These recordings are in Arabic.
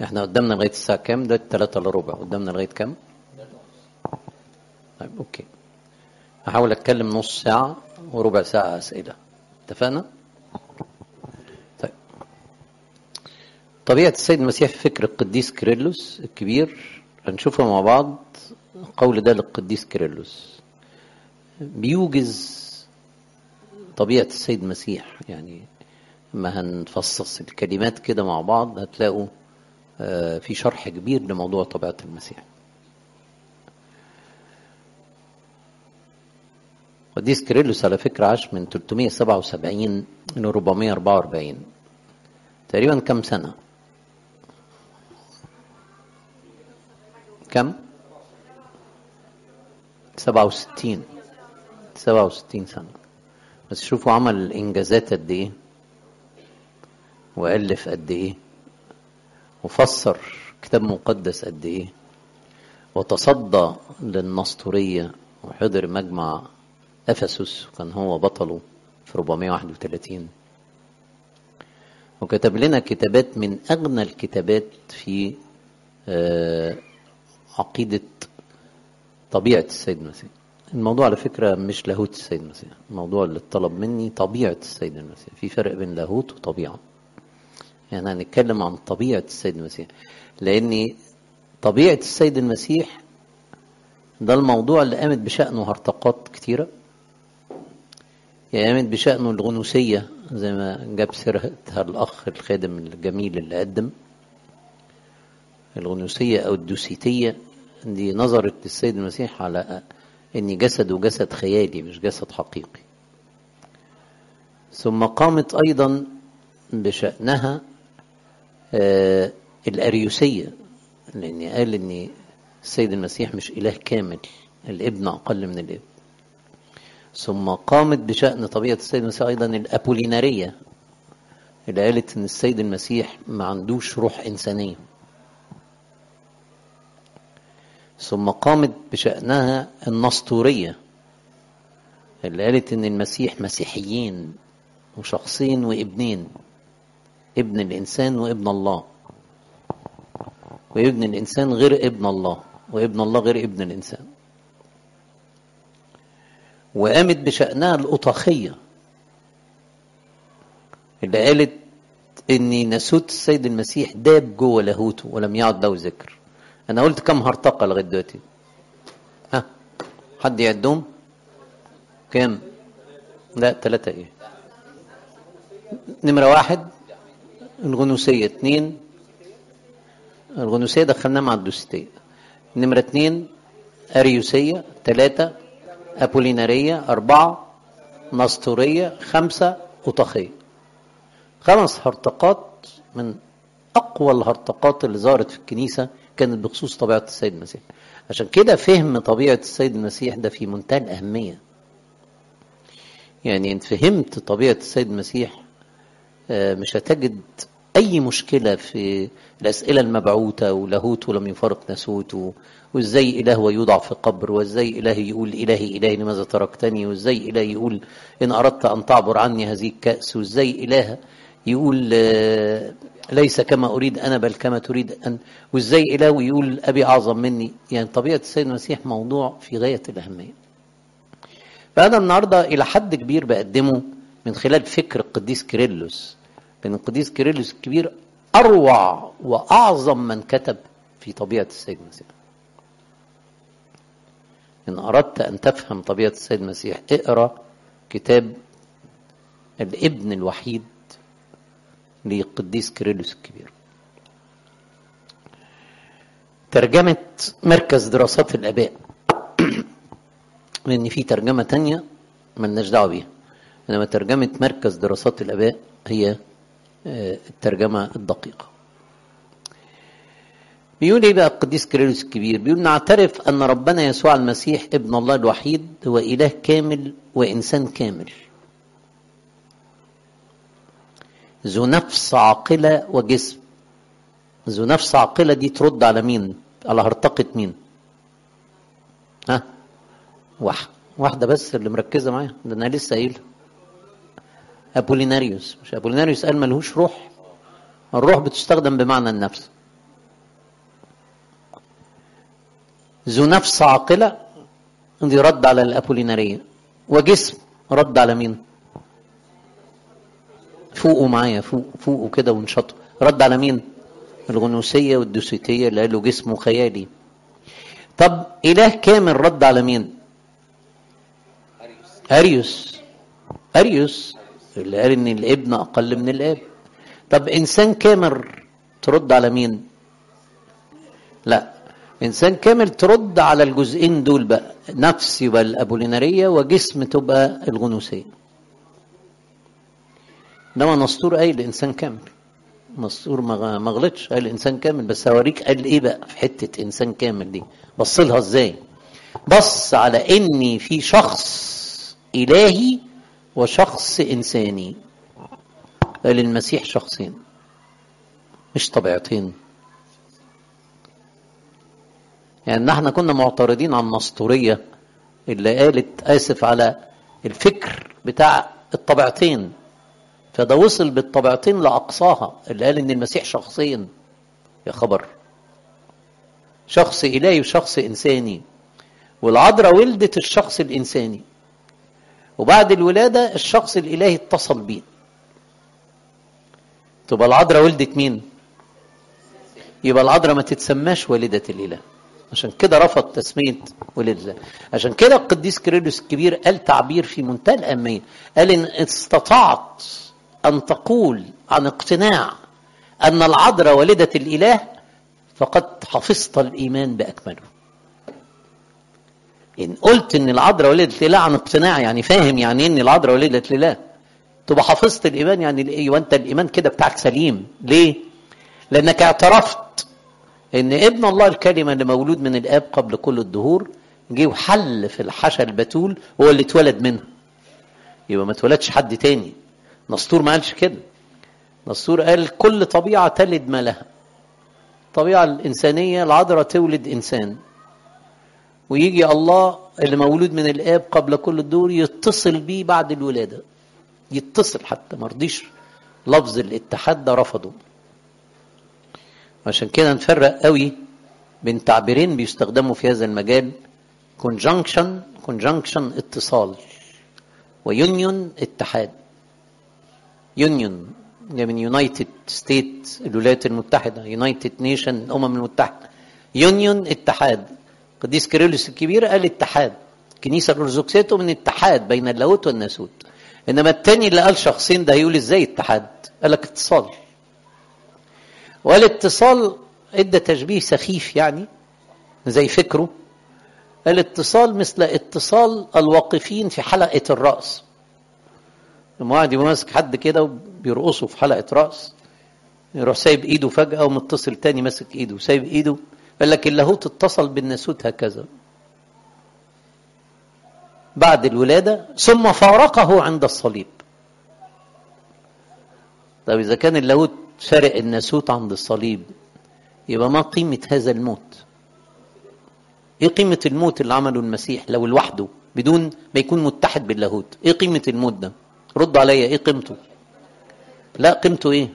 احنا قدامنا لغاية الساعة كام؟ ده 3:15. قدامنا لغاية كام؟ طيب اوكي، هحاول اتكلم نص ساعة وربع ساعة اسئلة. اتفقنا؟ طيب، طبيعة السيد المسيح في فكر القديس كيرلس الكبير هنشوفها مع بعض. قول ده للقديس كيرلس بيوجز طبيعة السيد المسيح. يعني ما هنفصص الكلمات كده مع بعض هتلاقوا في شرح كبير لموضوع طبيعة المسيح. قديس كيرلس على فكرة عاش من 377 ل 444، تقريبا كم سنة؟ كم؟ 67 سنة. بس شوفوا عمل إنجازات قد إيه، وألف قد إيه، وفسر كتاب مقدس قد إيه، وتصدى للنسطورية وحضر مجمع أفسس وكان هو بطله في 431، وكتب لنا كتابات من أغنى الكتابات في عقيدة طبيعة السيد المسيح. الموضوع على فكرة مش لاهوت السيد المسيح، الموضوع اللي اتطلب مني طبيعة السيد المسيح. في فرق بين لاهوت وطبيعة. يعني هنتكلم عن طبيعة السيد المسيح، لأن طبيعة السيد المسيح ده الموضوع اللي قامت بشأنه هرطقات كتيرة. يعني قامت بشأنه الغنوسية زي ما جاب سيرتها الأخ الخادم الجميل اللي قدم الغنوسية أو الدوسيتية. دي نظرت للسيد المسيح على ان جسده جسد خيالي مش جسد حقيقي. ثم قامت ايضا بشأنها الاريوسية، لان قال ان السيد المسيح مش اله كامل، الابن اقل من الابن. ثم قامت بشأن طبيعة السيد المسيح ايضا الابولينارية، اللي قالت ان السيد المسيح ما عندوش روح انسانية. ثم قامت بشأنها النسطورية، اللي قالت ان المسيح مسيحيين وشخصين وابنين، ابن الإنسان وابن الله، وابن الإنسان غير ابن الله، وابن الله غير ابن الإنسان. وقامت بشأنها الأطاخية، اللي قالت إن ناسوت السيد المسيح داب جوه لاهوته ولم يعد له ذكر. أنا قلت كم هرطقة لغاية دلوقتي؟ ها، حد يعدهم؟ كام؟ لا 3. إيه؟ نمرة 1 الغنوسية، 2 الغنوسية دخلناها مع الدوسيتية، نمرة 2 أريوسية، 3 أبولينارية، 4 نسطورية، 5 أطاخية. 5 هرطقات من أقوى الهرطقات اللي ظهرت في الكنيسة كانت بخصوص طبيعة السيد المسيح. عشان كده فهم طبيعة السيد المسيح ده في منتهى الأهمية. يعني إن فهمت طبيعة السيد المسيح مش هتجد أي مشكلة في الأسئلة المبعوثة ولاهوته لم يفارق ناسوته، وإزاي إله ويوضع في قبر، وإزاي إله يقول إلهي لماذا تركتني، وإزاي إله يقول إن أردت أن تعبر عني هذه الكأس، وإزاي إله يقول ليس كما أريد أنا بل كما تريد أن، وإزاي إله يقول أبي أعظم مني. يعني طبيعة السيد المسيح موضوع في غاية الأهمية. فأنا النهاردة إلى حد كبير بقدمه من خلال فكر القديس كيرلس، لأن القديس كيرلس الكبير أروع وأعظم من كتب في طبيعة السيد المسيح. إن أردت أن تفهم طبيعة السيد المسيح اقرأ كتاب الابن الوحيد للقديس كيرلس الكبير. ترجمة مركز دراسات الآباء، لأن في ترجمة تانية ملناش دعوة بيها، إنما ترجمة مركز دراسات الآباء هي الترجمة الدقيقة. بيقول ايه بقى القديس كيرلس الكبير؟ بيقول نعترف ان ربنا يسوع المسيح ابن الله الوحيد هو اله كامل وانسان كامل، ذو نفس عاقلة وجسم. ذو نفس عاقلة دي ترد على مين؟ على هرطقة مين؟ ها، واحدة بس اللي مركزة معايا، ده انا لسه قايل ابوليناريوس. مش ابوليناريوس قال ملهوش روح؟ الروح بتستخدم بمعنى النفس. ذو نفس عاقلة دي رد على الأبولينارية، وجسم رد على مين؟ فوقوا معايا، فوقوا كده ونشطوا، رد على مين؟ الغنوسية والدوسيتية اللي قالوا جسمه خيالي. طب إله كامل رد على مين؟ أريوس اللي قال إن الابن أقل من الآب. طب إنسان كامل ترد على مين؟ لا، إنسان كامل ترد على الجزئين دول بقى، نفس يبقى الأبولينارية وجسم تبقى الغنوسية. إنما نسطور قايل إنسان كامل، نسطور ما غلطش، قال إنسان كامل، بس هوريك قال إيه بقى في حتة إنسان كامل دي، بص لها إزاي؟ بص على إني في شخص إلهي وشخص إنساني. قال المسيح شخصين مش طبيعتين. يعني احنا كنا معترضين على النسطورية اللي قالت آسف على الفكر بتاع الطبيعتين، فده وصل بالطبيعتين لأقصاها، اللي قال إن المسيح شخصين. يا خبر، شخص إلهي وشخص إنساني، والعذراء ولدت الشخص الإنساني، وبعد الولادة الشخص الإلهي اتصل بيه. تبقى العذراء ولدت مين؟ يبقى العذراء ما تتسماش والدة الإله، عشان كده رفض تسمية ولد الله. عشان كده القديس كيرلس الكبير قال تعبير في منتهى الأهمية، قال إن استطعت أن تقول عن اقتناع أن العذراء والدة الإله فقد حفظت الإيمان بأكمله. إن قلت إن العذراء والدة الإله عن اقتناع، يعني فاهم يعني إيه إن العذراء والدة الإله، تبقى حفظت الإيمان. يعني وأنت الإيمان كده بتاعك سليم. ليه؟ لأنك اعترفت إن ابن الله الكلمة اللي مولود من الآب قبل كل الدهور جه وحل في الحشا البتول، هو اللي اتولد منها، يبقى ما اتولدش حد تاني. نسطور ما قالش كده، نسطور قال كل طبيعة تلد ما لها. الطبيعة الإنسانية العذراء تولد إنسان، ويجي الله اللي مولود من الآب قبل كل الدهور يتصل بيه بعد الولادة، يتصل، حتى ما رضيش لفظ الاتحاد ده، رفضه. عشان كده نفرق قوي بين تعبيرين بيستخدموا في هذا المجال، conjunction اتصال، ويونيون اتحاد. يونيون ده من يونايتد ستيت الولايات المتحدة، يونايتد نيشن الأمم المتحدة. يونيون اتحاد. قديس كيرلس الكبير قال اتحاد، الكنيسة الأرثوذكسية من اتحاد بين اللاهوت والناسوت. إنما التاني اللي قال شخصين ده هيقول ازاي اتحاد؟ قال لك اتصال. والاتصال ادى تشبيه سخيف يعني زي فكره، الاتصال مثل اتصال الواقفين في حلقة الرأس. لما واحد يبقى ماسك حد كده وبيرقصه في حلقة رأس، يروح سايب ايده فجأة ومتصل تاني ماسك ايده وسايب ايده. قال لك اللاهوت اتصل بالناسوت هكذا بعد الولادة ثم فارقه عند الصليب. طب إذا كان اللاهوت فارق الناسوت عند الصليب، يبقى ما قيمة هذا الموت؟ ايه قيمة الموت اللي عمله المسيح لو لوحده بدون ما يكون متحد باللاهوت؟ ايه قيمة الموت ده؟ رد عليا، ايه قيمته؟ لا، قيمته ايه؟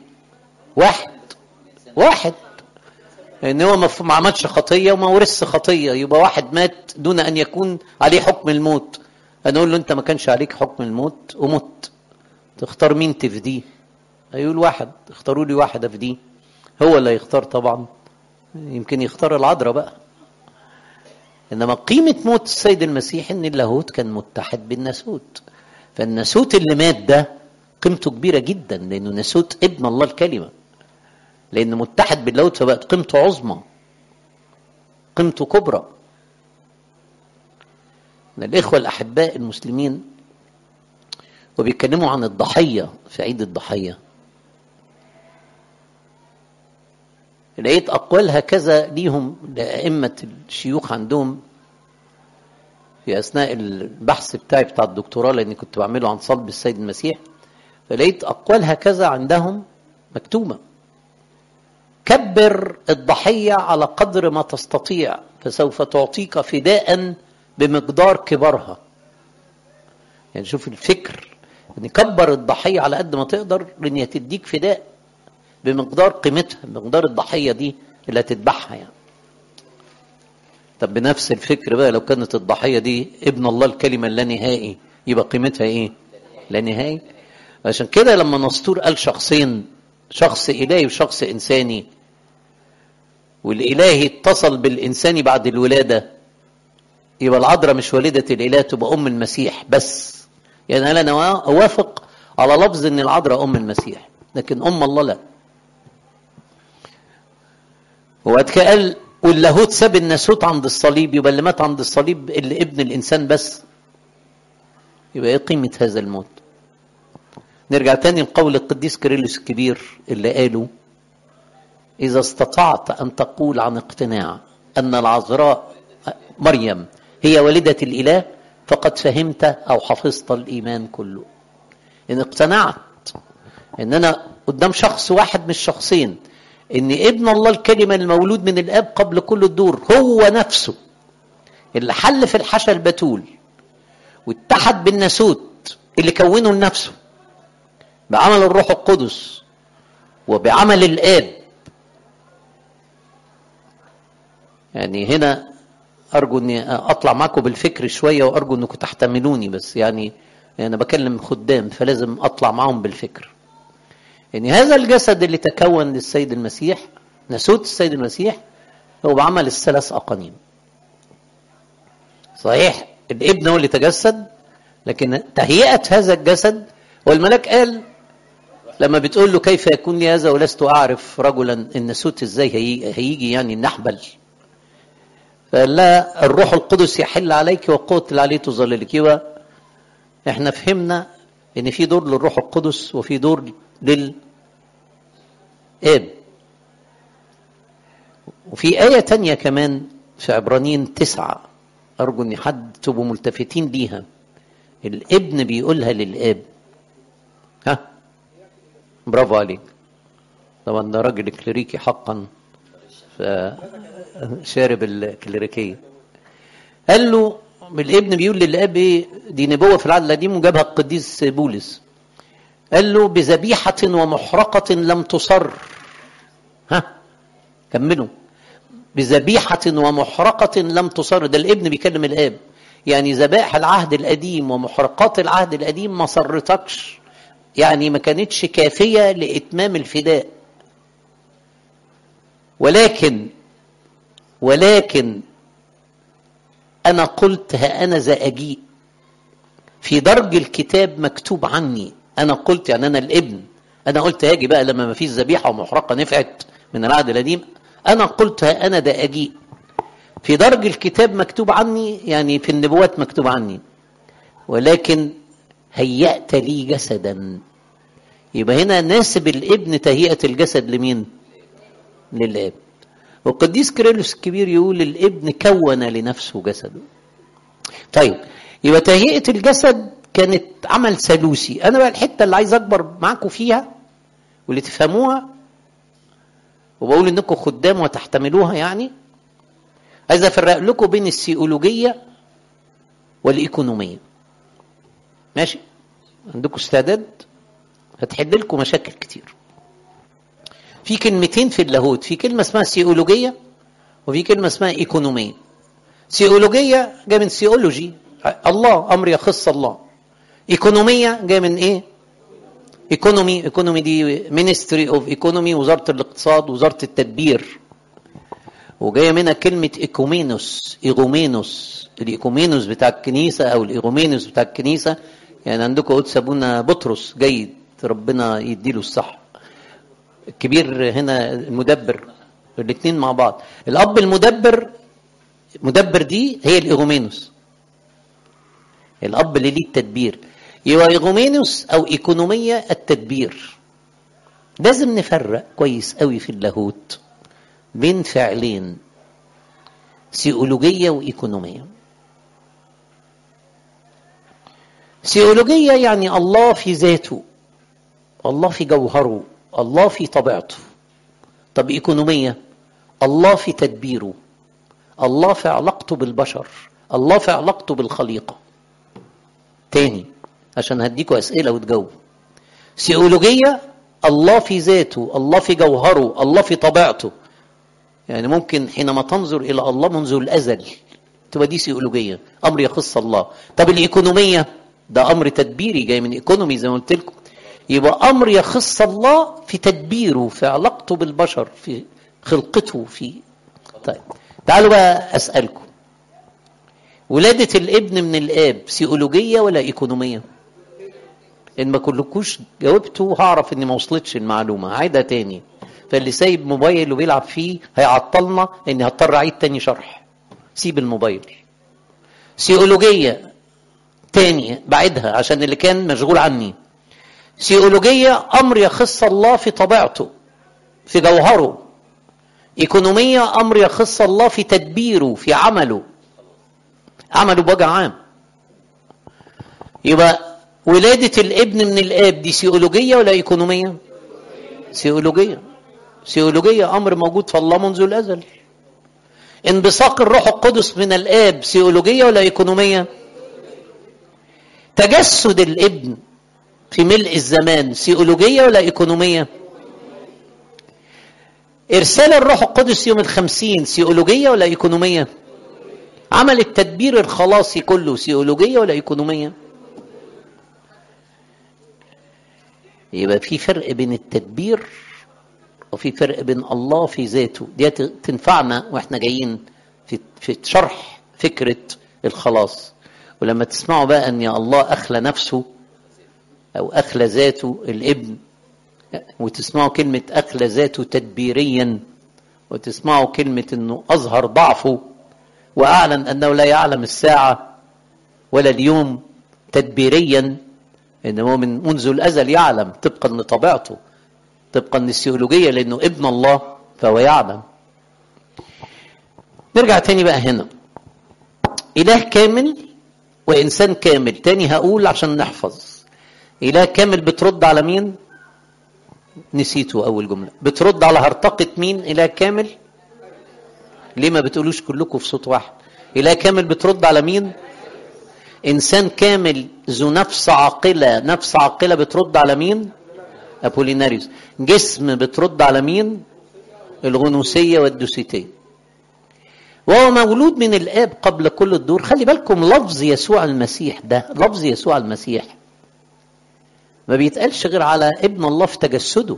واحد ان هو ما عملش خطية وما ورثش خطية، يبقى واحد مات دون ان يكون عليه حكم الموت. انا اقول له انت ما كانش عليك حكم الموت ومت، تختار مين تفديه؟ هيقول واحد، اختاروا لي واحد افديه. هو اللي يختار طبعا، يمكن يختار العذراء بقى. انما قيمة موت السيد المسيح ان اللاهوت كان متحد بالناسوت، فالناسوت اللي مات ده قيمته كبيرة جدا، لانه ناسوت ابن الله الكلمة، لانه متحد باللاهوت، فبقت قيمته عظمى، قيمته كبرى. الإخوة الأحباء المسلمين وبيتكلموا عن الضحية في عيد الضحية، لقيت أقوال هكذا ليهم لأئمة الشيوخ عندهم في أثناء البحث بتاعي بتاع الدكتوراه، لأني كنت بعمله عن صلب السيد المسيح، فلقيت أقوال هكذا عندهم مكتوبة: كبر الضحية على قدر ما تستطيع فسوف تعطيك فداء بمقدار كبرها. يعني شوف الفكر، يعني كبر الضحية على قد ما تقدر لأن هي تديك فداء بمقدار قيمتها، بمقدار الضحية دي اللي هتذبحها يعني. طب بنفس الفكر بقى لو كانت الضحية دي ابن الله الكلمة اللانهائي يبقى قيمتها ايه؟ لا نهائي. عشان كده لما نسطور قال شخصين، شخص إلهي وشخص إنساني، والإلهي اتصل بالإنساني بعد الولادة، يبقى العذراء مش والدة الإله، تبقى أم المسيح بس. يعني أنا أوافق على لفظ إن العذراء أم المسيح، لكن أم الله لا. وقد قال واللاهوت ساب الناسوت عند الصليب، يبقى اللي مات عند الصليب اللي ابن الإنسان بس، يبقى إيه قيمة هذا الموت؟ نرجع تاني لقول القديس كيرلس الكبير اللي قاله: إذا استطعت أن تقول عن اقتناع أن العذراء مريم هي والدة الإله فقد فهمت أو حفظت الإيمان كله. إن اقتنعت إن أنا قدام شخص واحد مش شخصين، إن ابن الله الكلمة المولود من الآب قبل كل الدور هو نفسه اللي حل في الحشا البتول واتحد بالناسوت اللي كونه لنفسه بعمل الروح القدس وبعمل الآب. يعني هنا أرجو أني أطلع معكم بالفكر شوية، وأرجو أنكم تحتملوني، بس يعني أنا بكلم خدام فلازم أطلع معهم بالفكر. يعني هذا الجسد اللي تكون للسيد المسيح، ناسوت السيد المسيح، هو بعمل الثلاث أقانيم. صحيح الابن هو اللي تجسد، لكن تهيئة هذا الجسد، والملاك قال لما بتقول له كيف يكون لي هذا ولست أعرف رجلا، الناسوت ازاي هيجي يعني نحبل؟ فقال لا، الروح القدس يحل عليك وقوة العلي تظللك. يبقى احنا فهمنا ان في دور للروح القدس وفي دور للآب. وفي آية تانية كمان في عبرانيين 9، أرجو أن حد تبقوا ملتفتين ليها، الابن بيقولها للآب. ها برافو عليك، طبعا ده راجل كليريكي حقا، شارب الكليريكية. قال له الابن بيقول للآب ايه؟ دي نبوة في العهد القديم وجابها القديس بولس. قال له بذبيحة ومحرقة لم تصر. ها كملوا، بذبيحة ومحرقة لم تصر. ده الابن بيكلم الآب، يعني ذبائح العهد القديم ومحرقات العهد القديم ما صرتكش، يعني ما كانتش كافية لإتمام الفداء. ولكن أنا قلت ها أنا ذا أجيء، في درج الكتاب مكتوب عني. أنا قلت يعني أنا الابن، أنا قلت هاجي بقى لما ما فيش ذبيحة ومحرقة نفعت من العهد القديم. أنا قلت ها أنا ذا أجيء، في درج الكتاب مكتوب عني، يعني في النبوات مكتوب عني، ولكن هيأت لي جسدا. يبقى هنا ناسب الابن تهيئة الجسد لمين؟ للآب. والقديس كيرلس الكبير يقول الابن كون لنفسه جسده. طيب يبقى تهيئة الجسد كانت عمل ثالوثي. أنا بقى الحتة اللي عايز أكبر معاكم فيها واللي تفهموها، وبقول إنكم خدام وتحتملوها، يعني عايز أفرق لكم بين السيولوجية والإيكونومية. ماشي؟ عندكم استعداد؟ هتحل لكم مشاكل كتير. في كلمتين في اللاهوت، في كلمة اسمها سيولوجية وفي كلمة اسمها إيكونومية. سيولوجية جاء من سيولوجي، الله، أمر يخص الله. إيكونومية جاء من إيه؟ إيكونومي دي Ministry of Economy، وزارة الاقتصاد، وزارة التدبير. وجاية منها كلمة إيغومينوس. الإيغومينوس بتاع الكنيسة أو الإيغومينوس بتاع الكنيسة، يعني عندكم قدس أبونا بطرس جيد، ربنا يديله الصح. الكبير هنا المدبر، الاثنين مع بعض. الأب المدبر، مدبر دي هي الإيغومينوس، الأب اللي ليه التدبير. يبقى إيغومينوس أو إيكونومية التدبير. لازم نفرق كويس قوي في اللاهوت بين فعلين، سيولوجية وإيكونومية. سيولوجية يعني الله في ذاته، الله في جوهره، الله في طبيعته. طب إيكونومية، الله في تدبيره، الله في علاقته بالبشر، الله في علاقته بالخليقة. تاني عشان هديكوا أسئلة وتجاوب. سيولوجية الله في ذاته، الله في جوهره، الله في طبيعته. يعني ممكن حينما تنظر إلى الله منذ الأزل تبقى دي سيولوجية، أمر يخص الله. طب الإيكونومية ده أمر تدبيري جاي من إيكونومي زي ما قلت لكم، يبقى أمر يخص الله في تدبيره، في علاقته بالبشر، في خلقته، في. طيب تعالوا بقى أسألكم، ولادة الابن من الآب سيولوجية ولا إيكونومية؟ إن ما كلكوش جاوبتوا هعرف إني ما وصلتش المعلومة، هعيدها تاني. فاللي سايب موبايل وبيلعب فيه هيعطلنا، إني هضطر أعيد تاني شرح. سيب الموبايل. سيولوجية تاني بعدها عشان اللي كان مشغول عني. سيولوجية أمر يخص الله في طبيعته، في جوهره. إيكونومية أمر يخص الله في تدبيره، في عمله بوجه عام. يبقى ولادة الابن من الآب دي سيولوجية ولا إيكونومية؟ سيولوجية. سيولوجية أمر موجود في الله منذ الأزل. انبثاق الروح القدس من الآب سيولوجية ولا إيكونومية؟ تجسد الابن في ملء الزمان سيولوجية ولا إيكونومية؟ إرسال الروح القدس يوم 50 سيولوجية ولا إيكونومية؟ عمل التدبير الخلاصي كله سيولوجية ولا إيكونومية؟ يبقى في فرق بين التدبير وفي فرق بين الله في ذاته. دي تنفعنا واحنا جايين في شرح فكرة الخلاص. ولما تسمعوا بقى ان يا الله اخلى نفسه او اخلى ذاته الابن، وتسمعوا كلمة اخلى ذاته تدبيريا، وتسمعوا كلمة انه اظهر ضعفه واعلن انه لا يعلم الساعة ولا اليوم تدبيريا، انه من منذ الازل يعلم طبقا لطبيعته، طبقا للسيولوجية، لانه ابن الله فهو يعلم. نرجع تاني بقى هنا، اله كامل وانسان كامل. تاني هقول عشان نحفظ، اله كامل بترد على مين؟ نسيته اول جملة. بترد على هرطقة مين؟ اله كامل. ليه ما بتقولوش كلكم في صوت واحد؟ اله كامل بترد على مين؟ انسان كامل ذو نفس عاقلة. نفس عاقلة بترد على مين؟ أبوليناريوس. جسم بترد على مين؟ الغنوسية والدوسيتية. وهو مولود من الآب قبل كل الدور. خلي بالكم لفظ يسوع المسيح ده، لفظ يسوع المسيح ما بيتقالش غير على ابن الله في تجسده.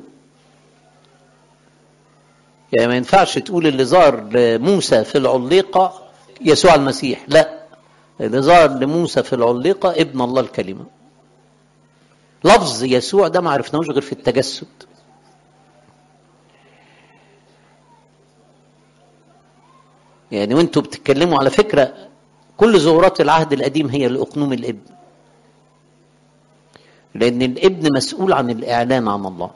يعني ما ينفعش تقول اللي ظهر لموسى في العليقة يسوع المسيح، لا، اللي ظهر لموسى في العليقة ابن الله الكلمة. لفظ يسوع ده ما عرفناهوش غير في التجسد. يعني وانتوا بتتكلموا على فكرة كل ظهورات العهد القديم هي لأقنوم الابن، لأن الابن مسؤول عن الإعلان عن الله.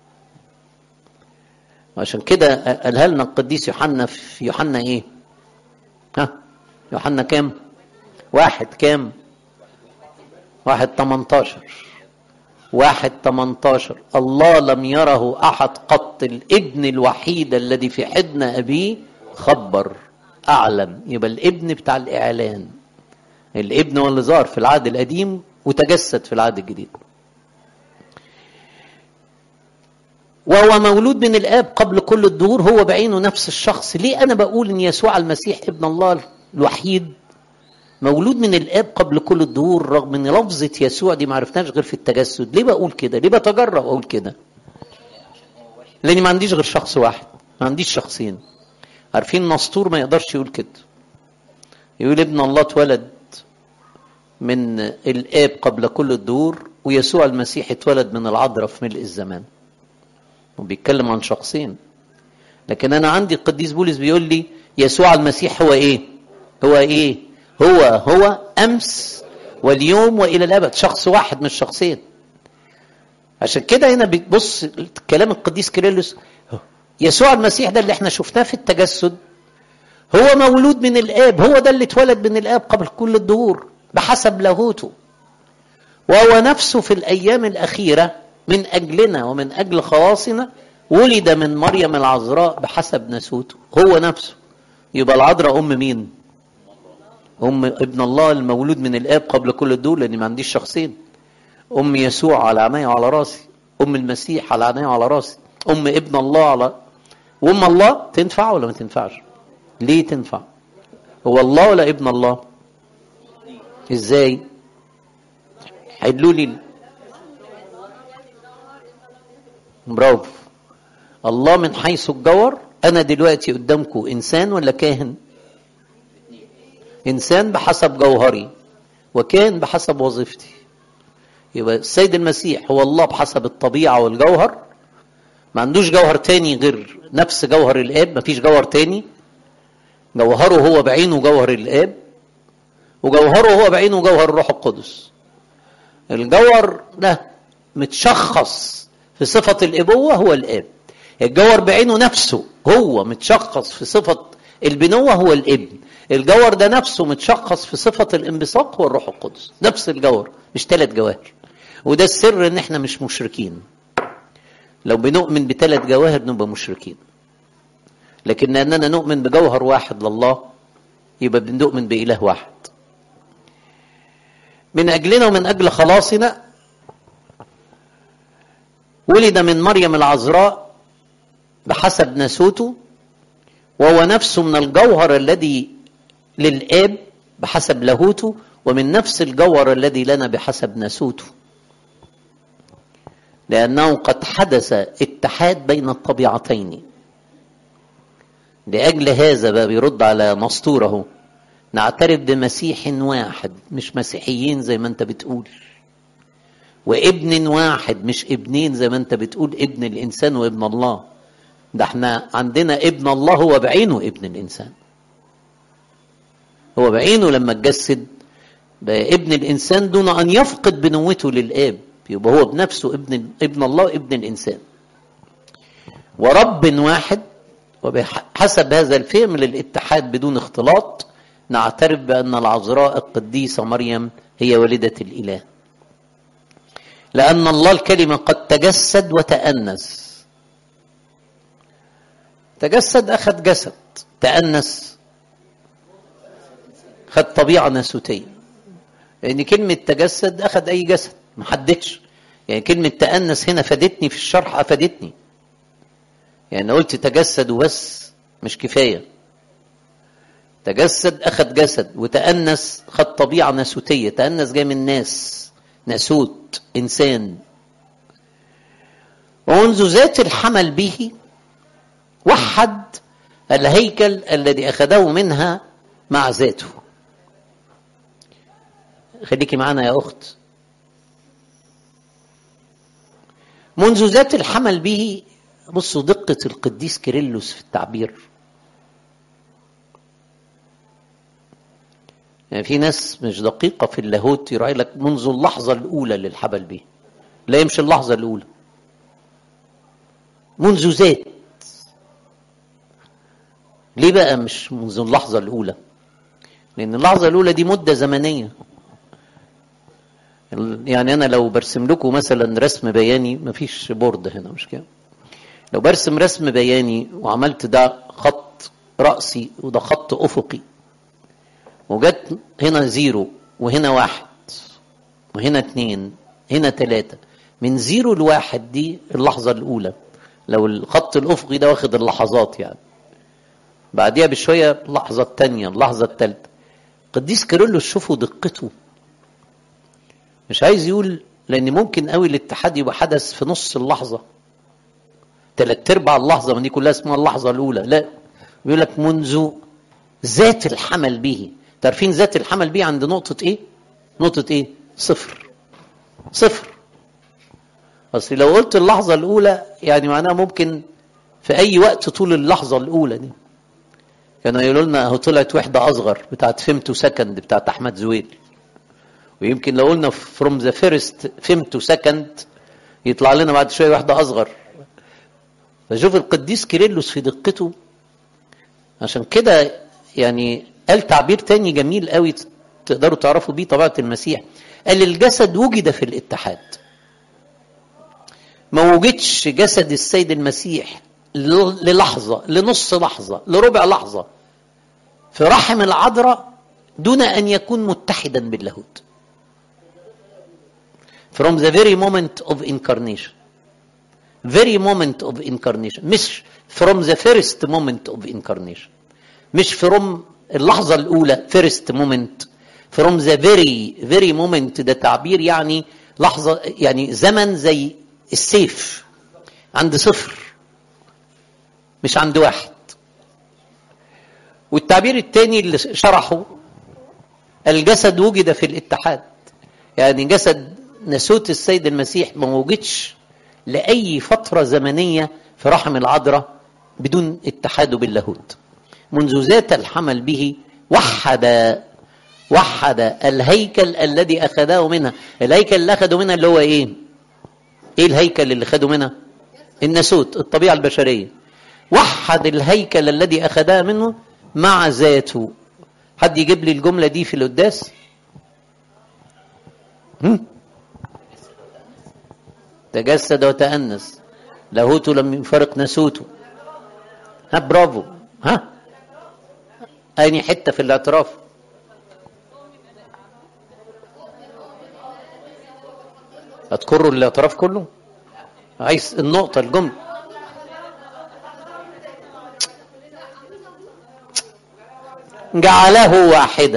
وعشان كده قالها لنا القديس يوحنا في يوحنا ايه؟ يوحنا كام؟ 1:18 الله لم يره أحد قط، الابن الوحيد الذي في حضن أبيه خبر أعلن. يبقى الابن بتاع الإعلان، الابن هو اللي ظهر في العهد القديم وتجسد في العهد الجديد. وهو مولود من الآب قبل كل الدهور، هو بعينه نفس الشخص. ليه أنا بقول إن يسوع المسيح ابن الله الوحيد مولود من الآب قبل كل الدهور، رغم ان لفظة يسوع دي ما عرفناش غير في التجسد؟ ليه بقول كده؟ ليه بتجرأ اقول كده؟ لاني ما عنديش غير شخص واحد، ما عنديش شخصين. عارفين نسطور ما يقدرش يقول كده، يقول ابن الله اتولد من الآب قبل كل الدهور، ويسوع المسيح اتولد من العذراء في ملء الزمان، وبيتكلم عن شخصين. لكن انا عندي القديس بولس بيقول لي يسوع المسيح هو ايه؟ هو أمس واليوم وإلى الأبد، شخص واحد مش شخصين. عشان كده هنا بتبص كلام القديس كيرلس، يسوع المسيح ده اللي احنا شفناه في التجسد هو مولود من الآب، هو ده اللي اتولد من الآب قبل كل الدهور بحسب لاهوته، وهو نفسه في الأيام الأخيرة من أجلنا ومن أجل خلاصنا ولد من مريم العذراء بحسب ناسوته. هو نفسه. يبقى العذراء أم مين؟ أم ابن الله المولود من الآب قبل كل الدول، لأني ما عنديش شخصين. أم يسوع على عيني وعلى راسي، أم المسيح على عيني وعلى راسي، أم ابن الله على وام الله تنفع ولا ما تنفعش؟ ليه تنفع؟ هو الله ولا ابن الله؟ ازاي؟ حلوا لي. برافو. الله من حيث الجوهر. انا دلوقتي قدامكم انسان ولا كاهن؟ انسان بحسب جوهري وكاهن بحسب وظيفتي. يبقى السيد المسيح هو الله بحسب الطبيعة والجوهر، ما عندوش جوهر تاني غير نفس جوهر الآب، ما فيش جوهر تاني. جوهره هو بعينه جوهر الآب، وجوهره هو بعينه جوهر الروح القدس. الجوهر ده متشخص في صفة الإبوة هو الآب، الجوهر بعينه نفسه هو متشخص في صفة البنوة هو الابن، الجوهر ده نفسه متشخص في صفة الانبثاق هو الروح القدس. نفس الجوهر، مش 3 جواهر. وده السر ان احنا مش مشركين. لو بنؤمن ب3 جواهر نبقى مشركين، لكن لاننا نؤمن بجوهر واحد لله يبقى بنؤمن بإله واحد. من اجلنا ومن اجل خلاصنا ولد من مريم العذراء بحسب ناسوته، وهو نفسه من الجوهر الذي للآب بحسب لاهوته، ومن نفس الجوهر الذي لنا بحسب ناسوته، لأنه قد حدث اتحاد بين الطبيعتين. لأجل هذا بقى بيرد على مسطوره، نعترف بمسيح واحد، مش مسيحيين زي ما انت بتقول، وابن واحد مش ابنين زي ما انت بتقول، ابن الإنسان وابن الله. ده احنا عندنا ابن الله هو بعينه ابن الإنسان، هو بعينه لما اتجسد بقى ابن الإنسان دون أن يفقد بنوته للآب، يبقى هو بنفسه ابن الله ابن الإنسان ورب واحد. وبحسب هذا الفهم للاتحاد بدون اختلاط نعترف بأن العذراء القديسة مريم هي والدة الإله، لأن الله الكلمة قد تجسد وتأنس. تجسد أخذ جسد، تأنس خد طبيعة ناسوتية. لأن كلمة تجسد أخذ أي جسد، ما حددش. يعني كلمة تأنس هنا فادتني في الشرح، أفادتني. يعني قلت تجسد وبس مش كفاية. تجسد أخذ جسد، وتأنس خد طبيعة ناسوتية. تأنس جاي من ناس، ناسوت، إنسان. ومنذ ذات الحمل به وحد الهيكل الذي أخذه منها مع ذاته. خليكي معنا يا أخت. منذ ذات الحمل به، بصوا دقة القديس كيرلس في التعبير. يعني في ناس مش دقيقة في اللاهوت يراعي لك منذ اللحظة الأولى للحمل به، لا يمشي اللحظة الأولى، منذ ذات. ليه بقى مش منذ اللحظة الأولى؟ لأن اللحظة الأولى دي مدة زمنية. يعني أنا لو برسم لكم مثلا رسم بياني، مفيش بورد هنا مش كده، لو برسم رسم بياني وعملت ده خط رأسي وده خط أفقي، وجت هنا 0 وهنا 1 وهنا 2 هنا 3، من 0 ل1 دي اللحظة الأولى. لو الخط الأفقي ده واخد اللحظات، يعني بعديها بشوية اللحظة الثانية، اللحظة الثالثة. قديس كيرلس شوفوا دقته، مش عايز يقول لأن ممكن قوي الاتحاد يبقى حدث في نص اللحظة، 3/4 اللحظة، من دي كلها اسمها اللحظة الأولى. لا، بيقول لك منذ ذات الحمل به. تعرفين ذات الحمل به عند نقطة إيه؟ نقطة إيه؟ 0. أصل لو قلت اللحظة الأولى يعني معناها ممكن في أي وقت طول اللحظة الأولى دي. كانوا يقولوا لنا هو طلعت وحدة أصغر بتاعت فيمتو سكند بتاعت أحمد زويل، ويمكن لو قلنا from the first فيمتو سكند يطلع لنا بعد شوية واحدة أصغر. فشوف القديس كيرلس في دقته، عشان كده يعني قال تعبير تاني جميل قوي تقدروا تعرفوا بيه طبيعة المسيح. قال الجسد وجد في الاتحاد، ما وجدش جسد السيد المسيح للحظة، لنص لحظة، لربع لحظة في رحم العذراء دون أن يكون متحدا باللاهوت. From the very moment of incarnation، very moment of incarnation، مش from the first moment of incarnation. مش from اللحظة الأولى first moment. from the very moment ده تعبير يعني لحظة، يعني زمن زي السيف عند صفر مش عند واحد. والتعبير الثاني اللي شرحه الجسد وجد في الاتحاد، يعني جسد ناسوت السيد المسيح ما وجدش لأي فترة زمنية في رحم العذراء بدون اتحاده باللاهوت. منذ ذات الحمل به وحد الهيكل الذي أخذه منها. الهيكل اللي أخذه منها اللي هو إيه الهيكل اللي أخذه منها؟ الناسوت، الطبيعة البشرية. وحد الهيكل الذي أخذها منه مع ذاته. حد يجيب لي الجملة دي في القداس؟ تجسد وتأنس، لاهوته لم يفارق ناسوته. برافو. أي حتة في الاعتراف؟ أذكروا الاعتراف كله؟ عايز النقطة الجملة. جعله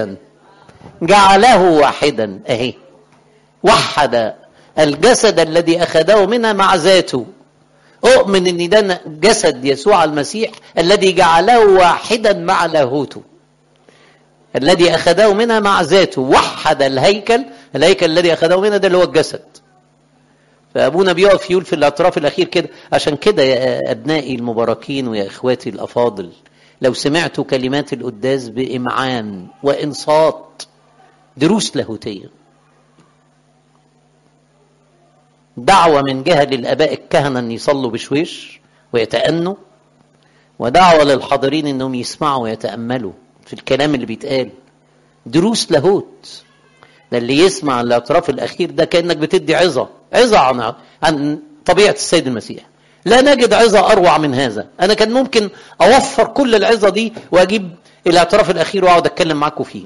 واحدا اهي. وحد الجسد الذي أخذه منها مع ذاته. أؤمن أن ده جسد يسوع المسيح الذي جعله واحدا مع لاهوته، الذي أخذه منها مع ذاته. وحد الهيكل الذي أخذه منها ده اللي هو الجسد. فأبونا بيقف يقول في الاعتراف الأخير كده. عشان كده يا أبنائي المباركين ويا إخواتي الأفاضل، لو سمعتوا كلمات القداس بإمعان وإنصات، دروس لاهوتية، دعوة من جهة للآباء الكهنة أن يصلوا بشويش ويتأنوا، ودعوة للحاضرين أنهم يسمعوا ويتأملوا في الكلام اللي بيتقال. دروس لاهوت. ده اللي يسمع الاعتراف الأخير ده كأنك بتدي عظة عن طبيعة السيد المسيح. لا نجد عظة أروع من هذا. أنا كان ممكن أوفر كل العظة دي وأجيب الاعتراف الأخير وأقعد أتكلم معكم فيه.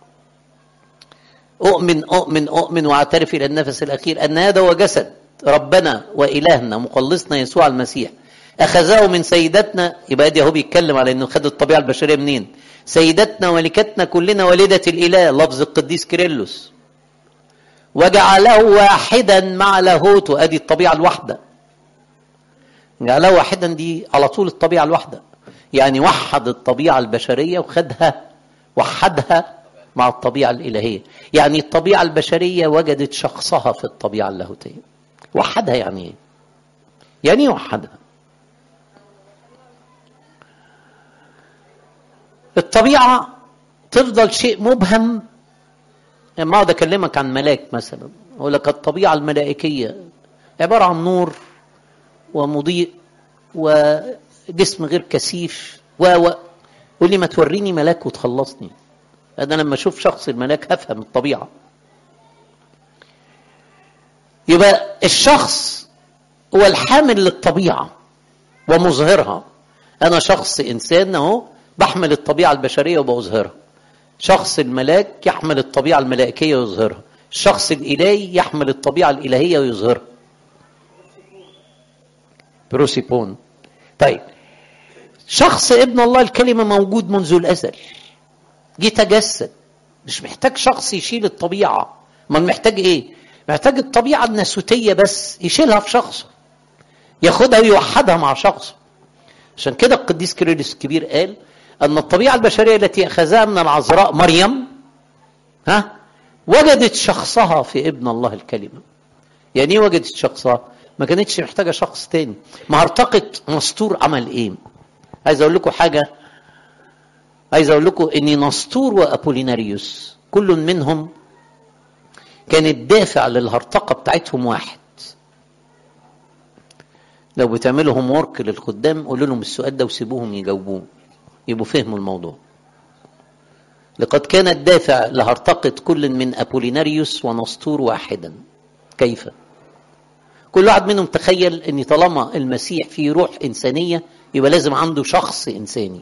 أؤمن وأعترف إلى النفس الأخير أن هذا هو جسد ربنا وإلهنا مخلصنا يسوع المسيح، أخذه من سيدتنا. يبقى دي هو بيتكلم على أنه خد الطبيعة البشرية منين؟ سيدتنا ملكتنا كلنا والدة الإله، لفظ القديس كيرلس. وجعله واحدا مع لاهوته، أدي الطبيعة الواحدة. جعله واحدا دي على طول الطبيعة الواحدة، يعني وحد الطبيعة البشرية وحدها مع الطبيعة الإلهية. يعني الطبيعة البشرية وجدت شخصها في الطبيعة اللاهوتية. وحدها يعني ايه؟ يعني وحدها. الطبيعة تفضل شيء مبهم. لما اقعد اكلمك عن ملاك مثلا، اقول لك الطبيعة الملائكية عبارة عن نور ومضيء وجسم غير كثيف قول لي ما توريني ملاك وتخلصني. أنا لما أشوف شخص الملاك هفهم الطبيعة. يبقى الشخص هو الحامل للطبيعة ومظهرها. أنا شخص إنسان أهو بحمل الطبيعة البشرية وبظهرها. شخص الملاك يحمل الطبيعة الملائكية ويظهرها. الشخص الإلهي يحمل الطبيعة الإلهية ويظهرها. بروسيبون. طيب، شخص ابن الله الكلمة موجود منذ الأزل، جه تجسد، مش محتاج شخص يشيل الطبيعة. ما محتاج ايه؟ محتاج الطبيعة الناسوتية بس يشيلها في شخصه، ياخدها ويوحدها مع شخصه. عشان كده القديس كيرلس الكبير قال أن الطبيعة البشرية التي أخذها من العذراء مريم وجدت شخصها في ابن الله الكلمة. يعني ايه وجدت شخصها؟ ما كانتش محتاجة شخص تاني. ما هرتقط نسطور عمل ايه؟ عايز اقول لكم حاجة، عايز اقول لكم ان نسطور وابوليناريوس كل منهم كان الدافع للهرطقة بتاعتهم واحد. لو بتعملوا هوم وورك للخدام قولوا لهم السؤال ده وسيبوهم يجاوبوه، يبقوا فهموا الموضوع. لقد كان الدافع لهرطقة كل من أبوليناريوس ونسطور واحدا. كيف؟ كل واحد منهم تخيل ان طالما المسيح فيه روح إنسانية يبقى لازم عنده شخص إنساني.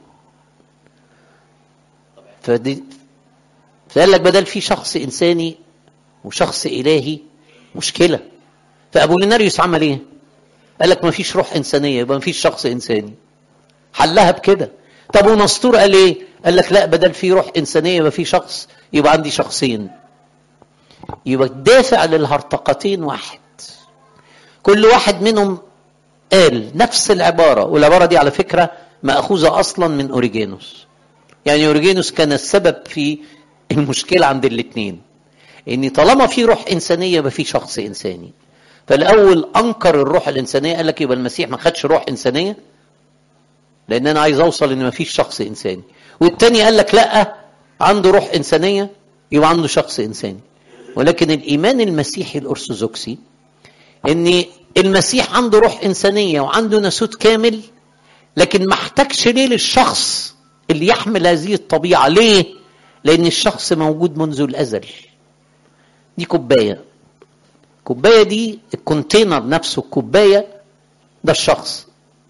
فقال لك بدل في شخص إنساني وشخص إلهي مشكلة. فأبوليناريوس عمل ايه؟ قال لك ما فيش روح إنسانية يبقى ما فيش شخص إنساني. حلها بكده. طب ونسطور قال ايه؟ قال لك لا، بدل في روح انسانيه يبقى في شخص، يبقى عندي شخصين. يبقى الدافع للهرطقتين واحد، كل واحد منهم قال نفس العباره، والعباره دي على فكره ماخوذه اصلا من اوريجينوس. يعني اوريجينوس كان السبب في المشكله عند الاثنين، ان طالما في روح انسانيه يبقى في شخص انساني. فالاول انكر الروح الانسانيه، قال لك يبقى المسيح ما خدش روح انسانيه لان انا عايز اوصل ان ما فيش شخص انساني. والتاني قال لك لا، عنده روح انسانيه يبقى عنده شخص انساني. ولكن الايمان المسيحي الارثوذكسي ان المسيح عنده روح انسانيه وعنده ناسوت كامل، لكن ما احتاجش ليه للشخص اللي يحمل هذه الطبيعه. ليه؟ لان الشخص موجود منذ الازل. دي كوبايه دي الكونتينر نفسه، الكوبايه ده الشخص.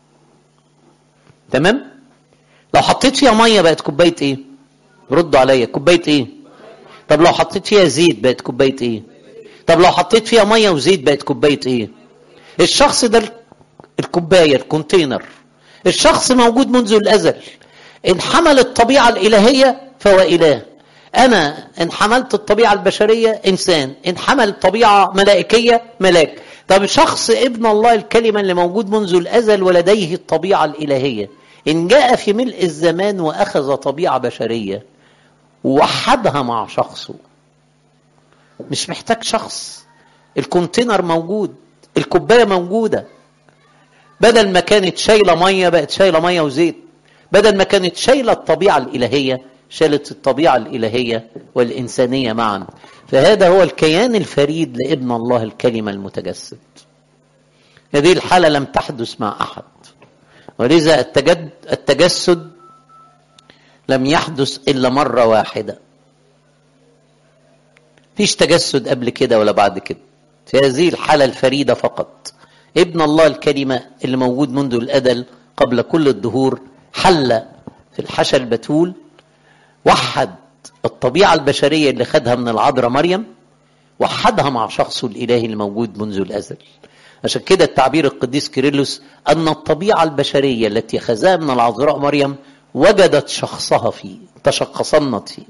تمام؟ لو حطيت فيها ميه بقت كوبايه ايه؟ ردوا عليا، كوبايه ايه؟ طب لو حطيت فيها زيت بقت كوبايه ايه؟ طب لو حطيت فيها ميه وزيت بقت كوبايه ايه؟ الشخص ده الكوبايه، الكونتينر. الشخص موجود منذ الازل. ان حمل الطبيعه الالهيه فهو اله. انا ان حملت الطبيعه البشريه انسان، ان حمل طبيعه ملائكيه ملاك. طب شخص ابن الله الكلمه اللي موجود منذ الازل ولديه الطبيعه الالهيه، ان جاء في ملء الزمان واخذ طبيعه بشريه ووحدها مع شخصه، مش محتاج شخص. الكونتينر موجود، الكوبايه موجوده. بدل ما كانت شايله ميه بقت شايله ميه وزيت. بدل ما كانت شايله الطبيعه الالهيه شالت الطبيعه الالهيه والانسانيه معا. فهذا هو الكيان الفريد لابن الله الكلمه المتجسد. هذه الحاله لم تحدث مع احد، ولذا التجسد لم يحدث الا مره واحده. فيش تجسد قبل كده ولا بعد كده. في هذه الحاله الفريده فقط ابن الله الكلمه اللي موجود منذ الازل قبل كل الدهور حل في الحشا البتول، وحد الطبيعه البشريه اللي خدها من العذراء مريم، وحدها مع شخصه الالهي الموجود منذ الازل. عشان كده التعبير القديس كيرلس ان الطبيعه البشريه التي خذها من العذراء مريم وجدت شخصها فيه، تشخصنت فيه.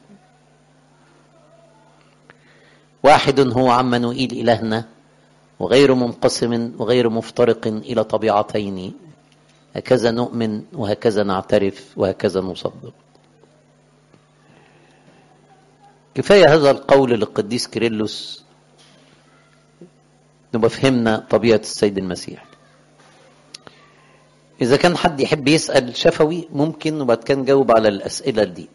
واحد هو عمانوئيل إلهنا، وغير منقسم وغير مفترق إلى طبيعتين، هكذا نؤمن وهكذا نعترف وهكذا نصدق. كفاية هذا القول للقديس كيرلس نبقى فهمنا طبيعة السيد المسيح. إذا كان حد يحب يسأل شفوي ممكن، وبعد كده نجاوب على الأسئلة دي.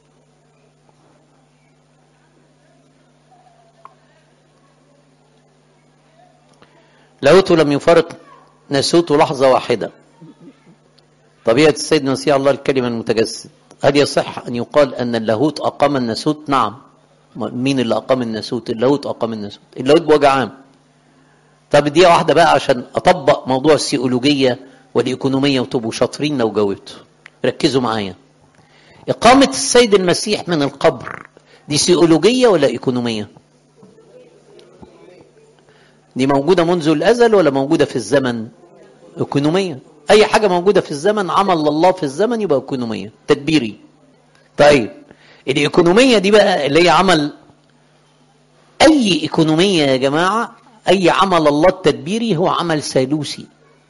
لاهوت لم يفارق ناسوت لحظة واحدة. طبيعة السيد المسيح الله الكلمة المتجسد، هل يصح أن يقال أن اللاهوت أقام الناسوت؟ نعم. مين اللي أقام الناسوت؟ اللاهوت أقام الناسوت، اللاهوت بوجه عام. طب دقيقة واحدة بقى عشان أطبق موضوع السيولوجية والإيكونومية وتبقوا شاطرين لو جاوبتوا. ركزوا معايا. إقامة السيد المسيح من القبر دي سيولوجية ولا إيكونومية؟ دي موجودة منذ الأزل ولا موجودة في الزمن؟ إيكونومية. أي حاجة موجودة في الزمن عمل الله في الزمن يبقى إيكونومية، تدبيري. طيب الإيكونومية دي بقى اللي هي عمل أي إيكونومية يا جماعة، أي عمل الله التدبيري هو عمل ثالوثي.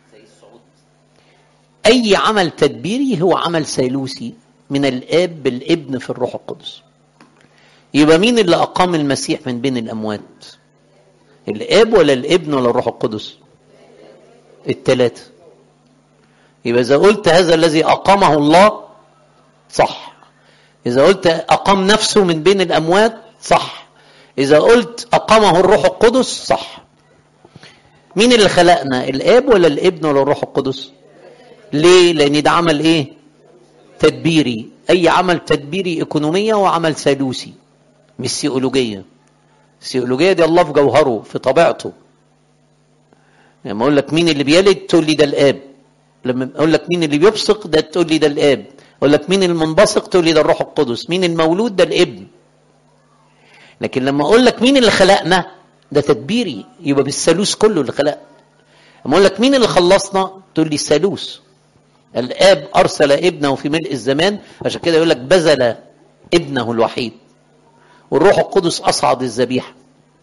أي عمل تدبيري هو عمل ثالوثي من الآب بالابن في الروح القدس. يبقى مين اللي أقام المسيح من بين الأموات؟ الآب ولا الابن ولا الروح القدس؟ الثلاثة. يبقى إذا قلت هذا الذي أقامه الله صح. إذا قلت أقام نفسه من بين الأموات صح. إذا قلت أقامه الروح القدس صح. مين اللي خلقنا؟ الآب ولا الابن ولا الروح القدس؟ ليه؟ لأن ده عمل إيه؟ تدبيري. أي عمل تدبيري إيكونومية وعمل ثالوثي مش سيولوجية. السيولوجية دي الله في جوهره في طبيعته. لما أقول لك مين اللي بيلد تقول لي ده الآب. لما أقول لك مين اللي بيبصق ده تقول لي ده الآب. أقول لك مين المنبثق تقول لي ده الروح القدس. مين المولود ده الابن. لكن لما أقول لك مين اللي خلقنا ده تدبيري، يبقى بالثالوث كله اللي خلق. لما أقول لك مين اللي خلصنا تقول لي الثالوث. الآب أرسل ابنه في ملء الزمان، عشان كده يقول لك بذل ابنه الوحيد. والروح القدس أصعد الذبيحة.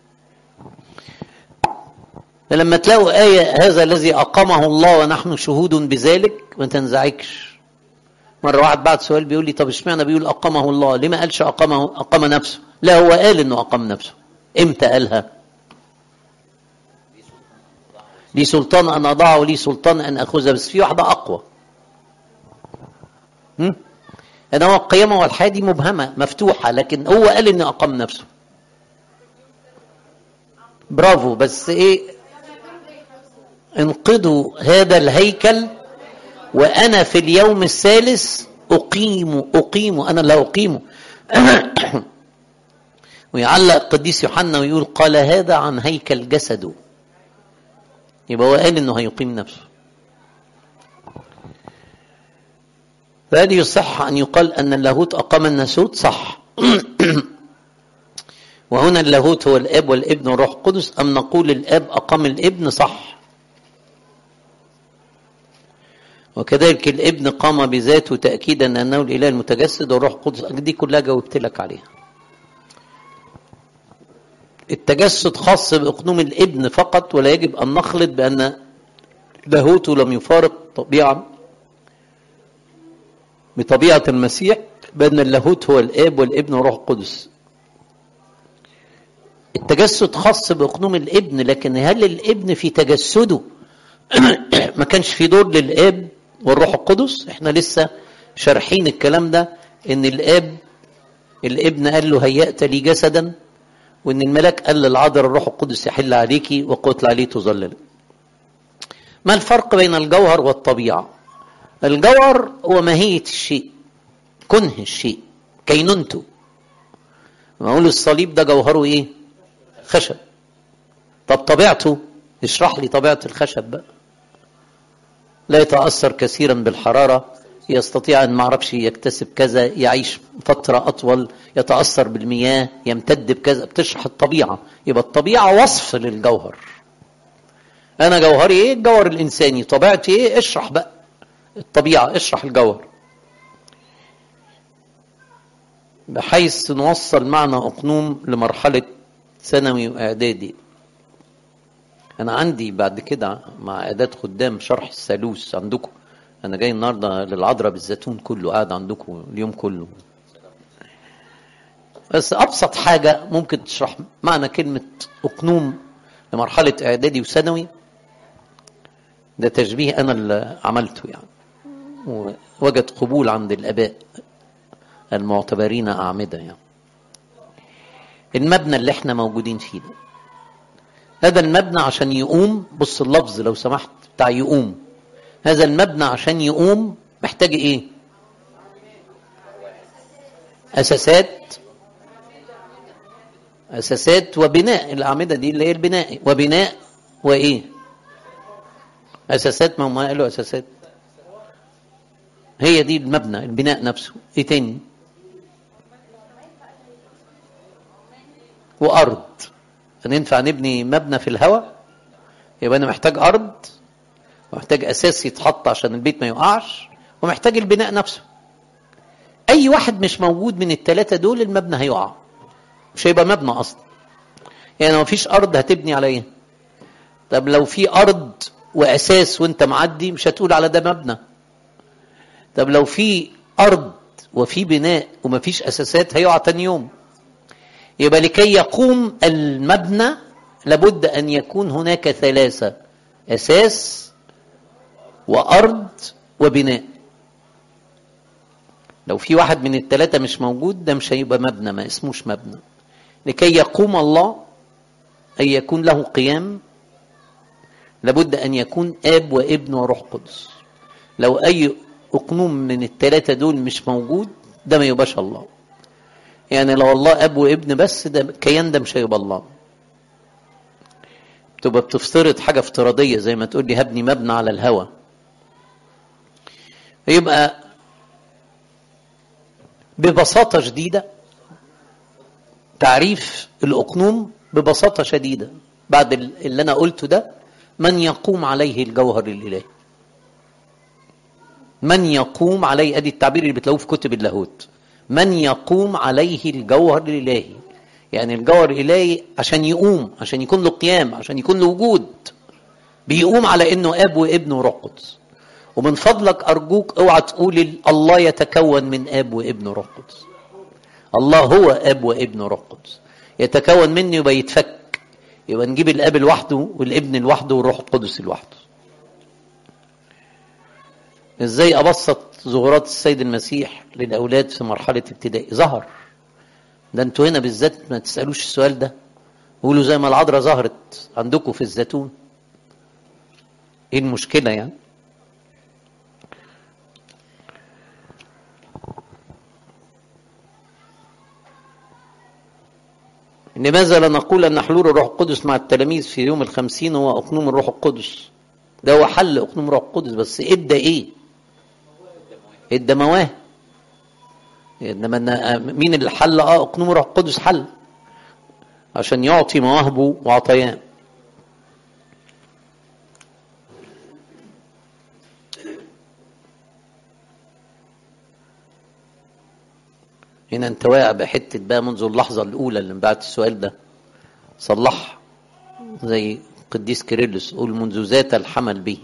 فلما تلاقوا آية هذا الذي أقامه الله ونحن شهود بذلك ما تنزعجش. مرة واحد بعد سؤال بيقول لي طب اشمعنى بيقول أقامه الله، ليه ما قالش أقام نفسه؟ لا، هو قال إنه أقام نفسه. إمتى قالها؟ لي سلطان أن أضعه ولي سلطان أن أخذها، بس في واحدة أقوى. إنما القيامة والحياة دي مبهمة مفتوحة، لكن هو قال إنه أقام نفسه. برافو. بس إيه؟ انقضوا هذا الهيكل وأنا في اليوم الثالث أقيم أنا لا أقيمه. ويعلق القديس يوحنا ويقول قال هذا عن هيكل جسده. يبقى هو قال إنه هيقيم نفسه. فهل يصح أن يقال أن اللاهوت أقام الناسوت؟ صح. وهنا اللاهوت هو الآب والابن والروح القدس، أم نقول الآب أقام الابن؟ صح. وكذلك الابن قام بذاته تأكيدا أنه الإله المتجسد والروح القدس. دي كلها جاوبت لك عليها. التجسد خاص بأقنوم الابن فقط، ولا يجب أن نخلط بأن لاهوته لم يفارق بطبيعة المسيح، بأن اللاهوت هو الآب والابن والروح القدس. التجسد خاص بأقنوم الابن، لكن هل الابن في تجسده ما كانش في دور للآب والروح القدس؟ احنا لسه شارحين الكلام ده، ان الابن قال له هيأت لي جسدا، وان الملاك قال للعذراء الروح القدس يحل عليكي وقوت عليه تظلل. ما الفرق بين الجوهر والطبيعة؟ الجوهر هو ماهية الشيء، كنه الشيء، كينونته. ما اقول الصليب ده جوهره ايه؟ خشب. طب طبيعته؟ اشرح لي طبيعة الخشب بقى. لا يتأثر كثيرا بالحرارة، يستطيع أن معرفش يكتسب كذا، يعيش فترة أطول، يتأثر بالمياه، يمتد بكذا. بتشرح الطبيعة. يبقى الطبيعة وصف للجوهر. أنا جوهري إيه؟ الجوهر الإنساني. طبيعتي إيه؟ اشرح بقى الطبيعة، اشرح الجوهر، بحيث نوصل معنى أقنوم لمرحلة ثانوي وإعدادي. أنا عندي بعد كده مع إعداد خدام شرح الثالوث عندكم. أنا جاي النهاردة للعذراء بالزيتون كله، قاعد عندكم اليوم كله. بس أبسط حاجة ممكن تشرح معنى كلمة أقنوم لمرحلة إعدادي وثانوي. ده تشبيه أنا اللي عملته يعني، ووجد قبول عند الآباء المعتبرين أعمدة يعني. المبنى اللي احنا موجودين فيه ده، هذا المبنى عشان يقوم، بص اللفظ لو سمحت بتاع يقوم، هذا المبنى عشان يقوم محتاج ايه؟ أساسات وبناء. الأعمدة دي اللي هي البناء، وبناء وإيه؟ أساسات. ما هم قالوا أساسات، هي دي المبنى، البناء نفسه. إيه تاني؟ وأرض. أن ينفع نبني مبنى في الهواء؟ يبقى أنا محتاج أرض، ومحتاج أساس يتحط عشان البيت ما يقعش، ومحتاج البناء نفسه. أي واحد مش موجود من الثلاثة دول المبنى هيقع، مش هيبقى مبنى أصلا. يعني لو مفيش أرض هتبني على إيه؟ طب لو في أرض وأساس وأنت معدي مش هتقول على ده مبنى. طب لو في أرض وفي بناء ومفيش أساسات هيقع تاني يوم. يبقى لكي يقوم المبنى لابد أن يكون هناك ثلاثة: أساس وأرض وبناء. لو في واحد من الثلاثة مش موجود ده مش هيبقى مبنى، ما اسموش مبنى. لكي يقوم الله أي يكون له قيام لابد أن يكون آب وابن وروح قدس. لو أي أقنوم من الثلاثة دول مش موجود ده ما يبقاش الله. يعني لو الله أب وابن بس، ده كيان ده مش هيبقى الله. تبقى بتفترض حاجة افتراضية، زي ما تقول لي هبني مبنى على الهوى. يبقى ببساطة شديدة تعريف الأقنوم ببساطة شديدة بعد اللي أنا قلته ده: من يقوم عليه الجوهر الإلهي. من يقوم عليه، ادي التعبير اللي بتلاقوه في كتب اللاهوت، من يقوم عليه الجوهر الالهي. يعني الجوهر الالهي عشان يقوم، عشان يكون له قيام، عشان يكون له وجود، بيقوم على انه اب وابن وروح قدس. ومن فضلك ارجوك اوعى تقول الله يتكون من اب وابن وروح قدس. الله هو اب وابن وروح قدس. يتكون منه يبقى يتفك، يبقى نجيب الاب لوحده والابن لوحده والروح القدس لوحده. ازاي ابسط ظهورات السيد المسيح للاولاد في مرحله ابتدائي؟ ظهر. ده انتوا هنا بالذات ما تسالوش السؤال ده، قولوا زي ما العذراء ظهرت عندكم في الزيتون. ايه المشكله يعني؟ لماذا لا نقول ان حلول الروح القدس مع التلاميذ في يوم ال50 هو اقنوم الروح القدس؟ ده هو حل اقنوم الروح القدس، بس ادى ايه؟ ادى مواهب. انما مين اللي حل؟ اقنوم الروح القدس حل عشان يعطي مواهبه وعطيان. هنا انت واقع بحته بقى منذ اللحظه الاولى اللي بعد السؤال ده صلح، زي قديس كيرلس قول منذ ذات الحمل به.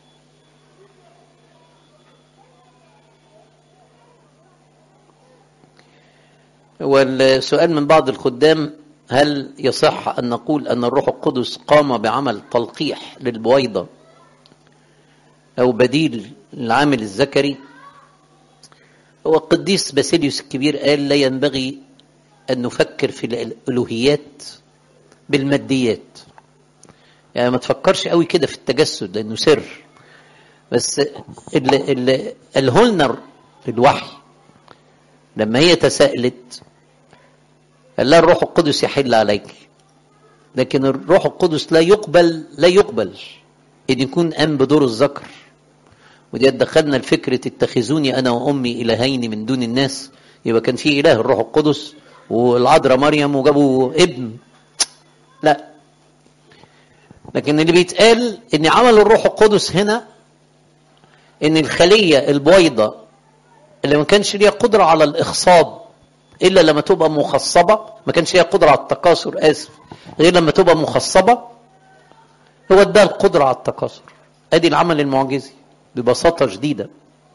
والسؤال من بعض الخدام: هل يصح ان نقول ان الروح القدس قام بعمل تلقيح للبويضه او بديل للعامل الذكري؟ هو القديس باسيليوس الكبير قال: لا ينبغي ان نفكر في الالوهيات بالماديات. يعني ما تفكرش قوي كده في التجسد لانه سر، بس اللي قاله لنا الوحي لما هي تساءلت قال لها الروح القدس يحل عليك، لكن الروح القدس لا يقبل ان يكون قام بدور الذكر. ودي دخلنا الفكرة اتخذوني انا وامي الهين من دون الناس. يبقى كان في اله الروح القدس والعذراء مريم وجابوا ابن، لا. لكن اللي بيتقال ان عمل الروح القدس هنا ان الخلية البويضة اللي ما كانش ليها قدرة على الاخصاب الا لما تبقى مخصبة، ما كانش ليها قدرة على التكاثر غير لما تبقى مخصبة، هو اداها القدرة على التكاثر. ادي العمل المعجزي ببساطة شديدة.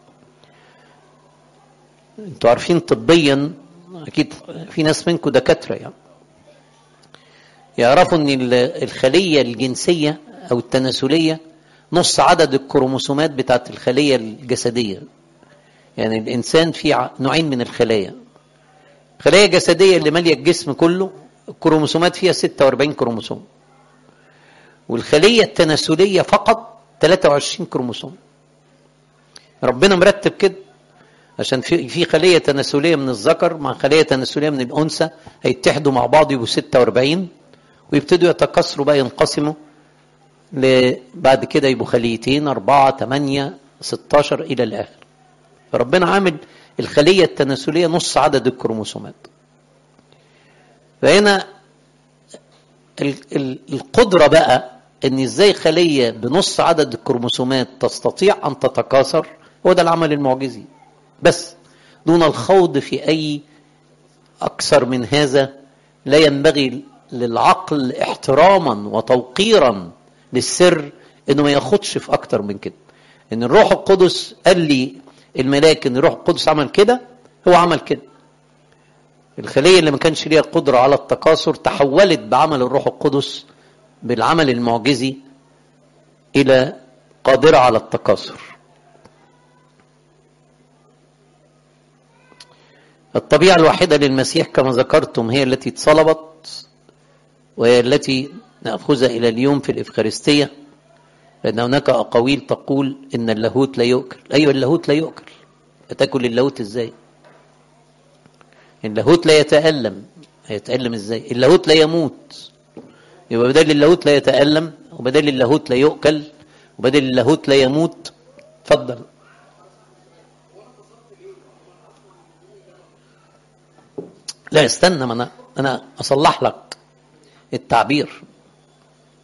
انتوا عارفين طبيا اكيد في ناس منكم دكاترة يعني يعرفوا ان الخلية الجنسية او التناسلية نص عدد الكروموسومات بتاعت الخلية الجسدية. يعني الانسان فيه نوعين من الخلايا: خلايا جسدية اللي مالية الجسم كله، الكروموسومات فيها 46 كروموسوم، والخلية التناسلية فقط 23 كروموسوم. ربنا مرتب كده عشان في خلية تناسلية من الذكر مع خلية تناسلية من الأنثى هيتحدوا مع بعض يبقوا 46 ويبتدوا يتكاثروا بقى، ينقسموا بعد كده يبقوا خليتين 4 8 16 إلى الآخر. فربنا عامل الخلية التناسلية نص عدد الكروموسومات. فهنا القدرة بقى ان ازاي خلية بنص عدد الكروموسومات تستطيع ان تتكاثر، هو ده العمل المعجزي بس، دون الخوض في اي اكثر من هذا. لا ينبغي للعقل احتراما وتوقيرا للسر انه ما ياخدش في اكتر من كده. ان الروح القدس قال لي الملاك ان الروح القدس عمل كده، هو عمل كده. الخلية اللي ما كانش ليها قدرة على التكاثر تحولت بعمل الروح القدس بالعمل المعجزي إلى قادرة على التكاثر. الطبيعة الواحدة للمسيح كما ذكرتم هي التي اتصلبت، وهي التي نأخذها إلى اليوم في الإفخارستية، لأن هناك أقاويل تقول إن اللاهوت لا يؤكل. أيوة اللاهوت لا يؤكل، هتاكل اللاهوت إزاي؟ اللاهوت لا يتألم، هيتألم إزاي؟ اللاهوت لا يموت، يبقى بدل اللاهوت لا يتألم وبدل اللاهوت لا يؤكل وبدل اللاهوت لا يموت. اتفضل. لا استنى، ما انا اصلح لك التعبير.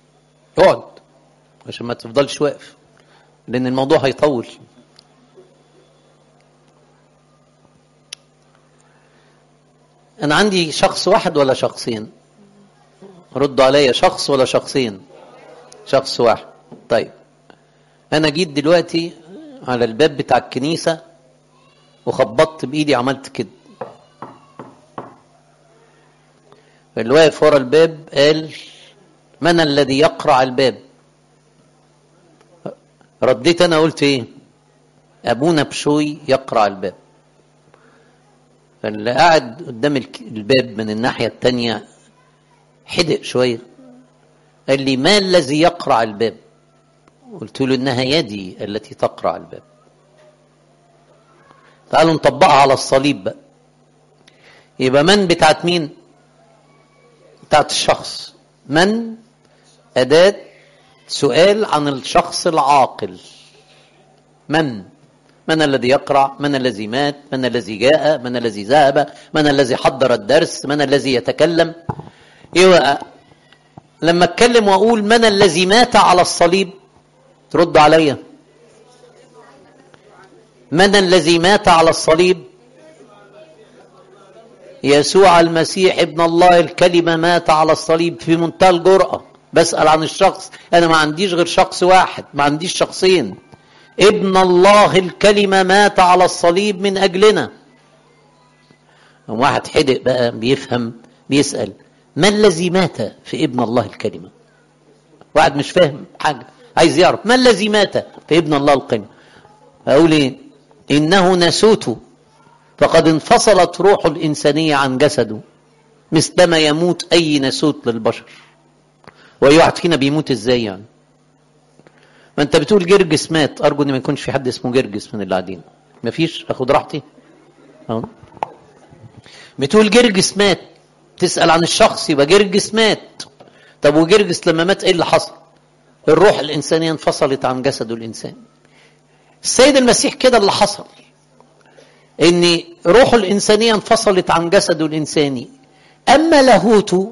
اقعد عشان ما تفضلش واقف لان الموضوع هيطول. انا عندي شخص واحد ولا شخصين؟ ردوا عليا، شخص ولا شخصين؟ شخص واحد. طيب انا جيت دلوقتي على الباب بتاع الكنيسة وخبطت بايدي، عملت كده، اللي واقف ورا الباب قال من الذي يقرع الباب؟ رديت انا قلت ايه؟ ابونا بشوي يقرع الباب. فاللي قاعد قدام الباب من الناحية التانية حدق شوية، قال لي ما الذي يقرع الباب؟ قلت له انها يدي التي تقرع الباب. تعالوا نطبقها على الصليب بقى. يبقى من بتاعت مين؟ بتاعت الشخص. من أداة سؤال عن الشخص العاقل. من الذي يقرع؟ من الذي مات؟ من الذي جاء؟ من الذي ذهب؟ من الذي حضر الدرس؟ من الذي يتكلم؟ يبقى لما اتكلم واقول من الذي مات على الصليب، ترد عليا من الذي مات على الصليب؟ يسوع المسيح ابن الله الكلمة مات على الصليب. في منتهى الجرأة بسأل عن الشخص، أنا ما عنديش غير شخص واحد، ما عنديش شخصين. ابن الله الكلمة مات على الصليب من أجلنا. واحد حدق بقى بيفهم بيسأل ما الذي مات في ابن الله الكلمة؟ واحد مش فاهم حاجة عايز يعرف ما الذي مات في ابن الله الكلمة. أقول إيه؟ إنه ناسوت، فقد انفصلت روح الإنسانية عن جسده مثلما يموت أي ناسوت للبشر. وأي واحد فينا بيموت إزاي يعني؟ ما أنت بتقول جرجس مات، أرجو أن ما يكونش في حد اسمه جرجس من اللي قاعدين. ما فيش، أخد راحتي. بتقول جرجس مات، تسأل عن الشخص يبقى جرجس مات. طب وجرجس لما مات إيه اللي حصل؟ الروح الإنسانية انفصلت عن جسده الإنساني. السيد المسيح كده اللي حصل، ان روح الإنسانية انفصلت عن جسده الإنساني، أما لاهوته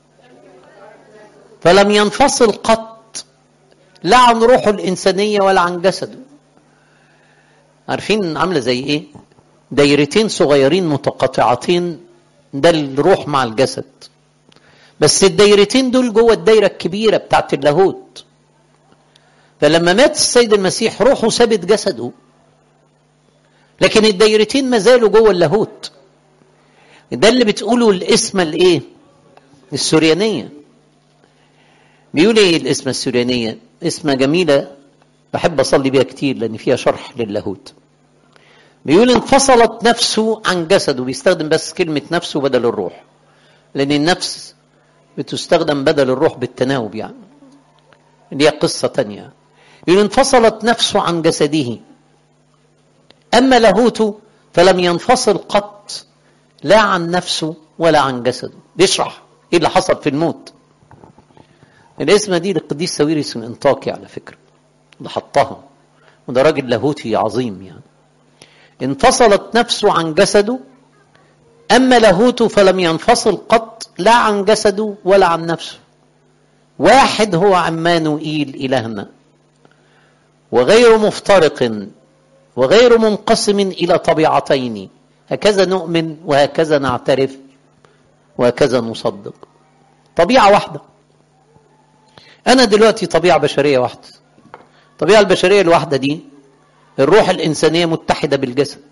فلم ينفصل قط، لا عن روح الإنسانية ولا عن جسده. عارفين عاملة زي ايه؟ دايرتين صغيرين متقاطعتين، ده الروح مع الجسد، بس الدايرتين دول جوه الدايرة الكبيرة بتاعت اللاهوت. فلما مات السيد المسيح روحه سابت جسده، لكن الدايرتين ما زالوا جوه اللاهوت. ده اللي بتقوله الاسم الايه؟ السريانية. بيقول ايه الاسم السريانية؟ اسمها جميلة بحب اصلي بيها كتير لان فيها شرح للاهوت. بيقول انفصلت نفسه عن جسده، بيستخدم بس كلمة نفسه بدل الروح، لان النفس بتستخدم بدل الروح بالتناوب يعني، اللي هي قصة تانية. يقول انفصلت نفسه عن جسده، أما لاهوته فلم ينفصل قط، لا عن نفسه ولا عن جسده. بيشرح ايه اللي حصل في الموت. الاسم دي للقديس ساويرس الانطاكي على فكرة اللي حطها، وده راجل لاهوتي عظيم يعني. انفصلت نفسه عن جسده، أما لاهوته فلم ينفصل قط، لا عن جسده ولا عن نفسه. واحد هو عمانوئيل إلهنا، وغير مفترق وغير منقسم إلى طبيعتين، هكذا نؤمن وهكذا نعترف وهكذا نصدق. طبيعة واحدة. أنا دلوقتي طبيعة بشرية واحدة. الطبيعة البشرية الواحدة دي الروح الإنسانية متحدة بالجسد.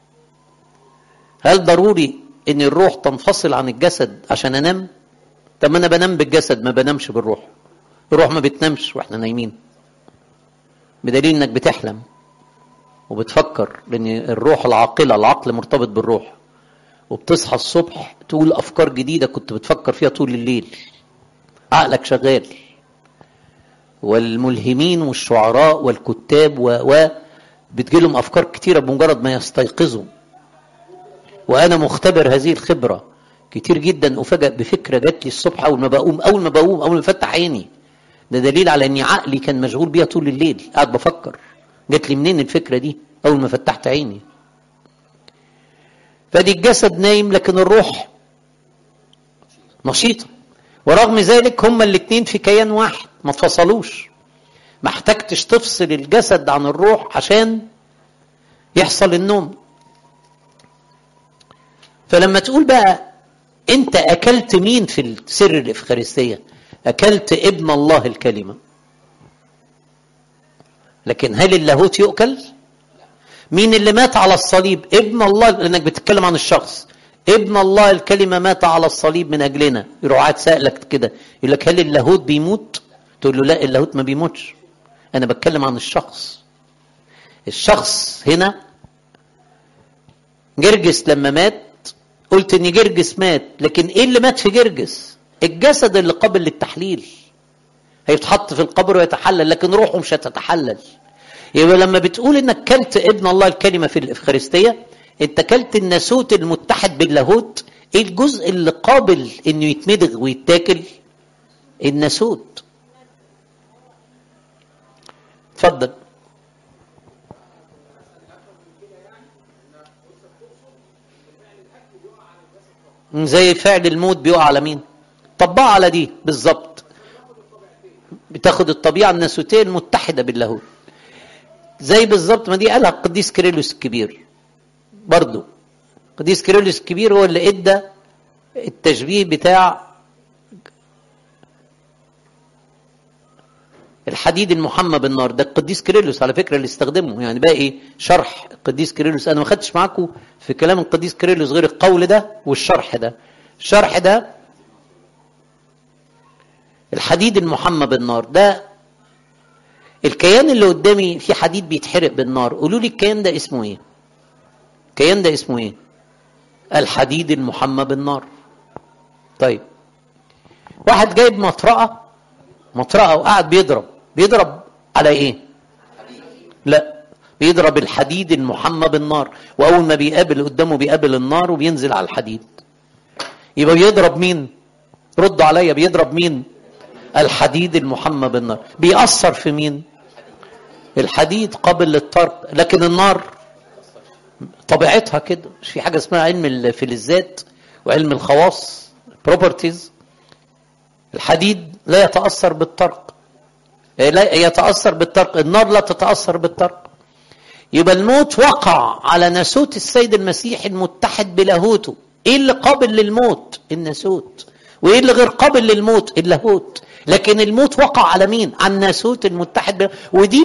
هل ضروري إن الروح تنفصل عن الجسد عشان أنام؟ طب أنا بنام بالجسد ما بنامش بالروح. الروح ما بتنامش وإحنا نايمين، بدليل إنك بتحلم وبتفكر، لأن الروح العاقلة، العقل مرتبط بالروح، وبتصحى الصبح تقول أفكار جديدة كنت بتفكر فيها طول الليل. عقلك شغال. والملهمين والشعراء والكتاب بتجيلهم أفكار كتيرة بمجرد ما يستيقظوا. وأنا مختبر هذه الخبرة كتير جدا. أفاجأ بفكرة جات لي الصبح أول ما فتح عيني. ده دليل على أن عقلي كان مشغول بيها طول الليل، قاعد بفكر. جات لي منين الفكرة دي؟ أول ما فتحت عيني. فدي الجسد نايم لكن الروح نشيطة. ورغم ذلك هما الاثنين في كيان واحد، ما تفصلوش. ما احتجتش تفصل الجسد عن الروح عشان يحصل النوم. فلما تقول بقى انت اكلت مين في السر الافخارستيه؟ اكلت ابن الله الكلمه. لكن هل اللاهوت يؤكل؟ مين اللي مات على الصليب؟ ابن الله، لانك بتتكلم عن الشخص. ابن الله الكلمه مات على الصليب من اجلنا. يروح قاعد سألك كده يقول لك هل اللاهوت بيموت؟ تقول له لا، اللاهوت ما بيموتش، انا بتكلم عن الشخص. الشخص هنا جرجس لما مات قلت ان جرجس مات، لكن ايه اللي مات في جرجس؟ الجسد اللي قابل للتحليل، هيتحط في القبر ويتحلل، لكن روحه مش هتتحلل. يبقى لما بتقول انك كلت ابن الله الكلمه في الافخارستيه، انت كلت الناسوت المتحد باللاهوت. ايه الجزء اللي قابل انه يتمضغ ويتاكل؟ الناسوت. اتفضل. زي فعل الموت بيقع على مين؟ طبقها على دي بالظبط. بتاخد الطبيعه الناسوتيه المتحده باللاهوت. زي بالظبط ما دي قالها القديس كيرلس الكبير. برضو القديس كيرلس الكبير هو اللي ادى التشبيه بتاع الحديد المحمى بالنار. ده القديس كيرلس على فكره اللي استخدمه. يعني بقى ايه شرح القديس كيرلس؟ انا ما خدتش معاكم في كلام القديس كيرلس غير القول ده والشرح ده. الشرح ده الحديد المحمى بالنار، ده الكيان اللي قدامي في حديد بيتحرق بالنار. قولوا لي الكيان ده اسمه ايه؟ الكيان ده اسمه ايه؟ الحديد المحمى بالنار. طيب واحد جايب مطرقه وقاعد بيضرب على ايه؟ لا، بيضرب الحديد المحمى بالنار، واول ما بيقابل قدامه بيقابل النار وبينزل على الحديد. يبقى بيضرب مين؟ ردوا عليا، بيضرب مين؟ الحديد المحمى بالنار. بيأثر في مين؟ الحديد قابل للطرق، لكن النار طبيعتها كده. مش في حاجه اسمها علم الفلزات وعلم الخواص properties؟ الحديد لا يتأثر بالطرق، لا يتأثر بالطرق، النار لا تتأثر بالطرق. يبقى الموت وقع على ناسوت السيد المسيح المتحد بلاهوته. ايه اللي قابل للموت؟ الناسوت. وايه اللي غير قابل للموت؟ اللاهوت. لكن الموت وقع على مين؟ على الناسوت المتحد بلاهوته. ودي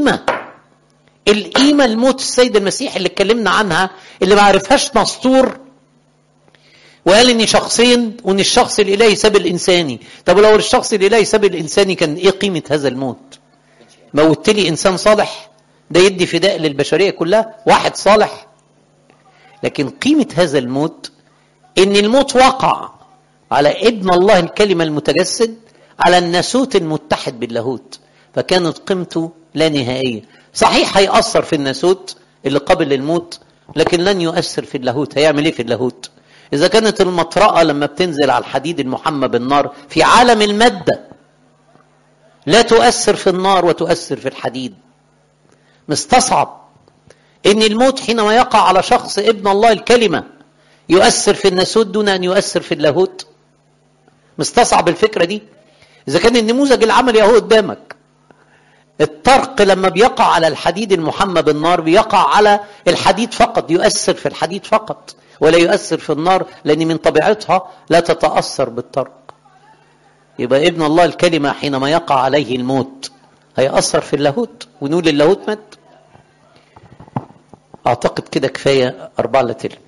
القيمة الموت السيد المسيح اللي اتكلمنا عنها، اللي ما عرفهاش نسطور وقال ان شخصين وان الشخص الالهي ساب الانساني. طب لو الشخص الالهي ساب الانساني كان ايه قيمة هذا الموت؟ موت لي انسان صالح ده يدي فداء للبشرية كلها، واحد صالح. لكن قيمة هذا الموت ان الموت وقع على ابن الله الكلمة المتجسد، على الناسوت المتحد باللاهوت، فكانت قيمته لا نهائية. صحيح هيأثر في الناسوت اللي قبل للموت، لكن لن يؤثر في اللاهوت. هيعمل ايه في اللاهوت؟ اذا كانت المطرقة لما بتنزل على الحديد المحمى بالنار في عالم المادة لا تؤثر في النار وتؤثر في الحديد، مستصعب ان الموت حينما يقع على شخص ابن الله الكلمة يؤثر في الناسوت دون ان يؤثر في اللاهوت. مستصعب الفكرة دي. اذا كان النموذج العملي اهو قدامك، الطرق لما بيقع على الحديد المحمى بالنار بيقع على الحديد فقط، يؤثر في الحديد فقط ولا يؤثر في النار، لان من طبيعتها لا تتأثر بالطرق. يبقى ابن الله الكلمة حينما يقع عليه الموت هيأثر في اللاهوت، ونقول اللاهوت مات. اعتقد كده كفاية 4 لتر.